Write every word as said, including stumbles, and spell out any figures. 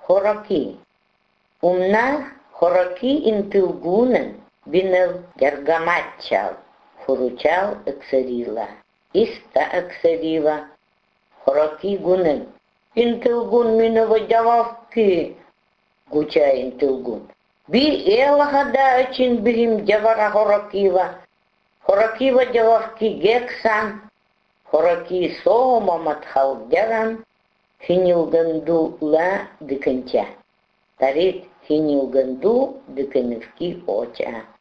Хороки. Умна хороки интылгунен бинел дергаматчал. Хуручал эксерила. Иста эксерила. Хороки гунен. Интылгун минова джававки. Гуча интылгун. Би элахада очин бирим джавара хорокива. Хорокива джававки гексан. Хороки сома матхалдяран. Хинилганду ла диканча. Тарит хинилганду диканевки оча.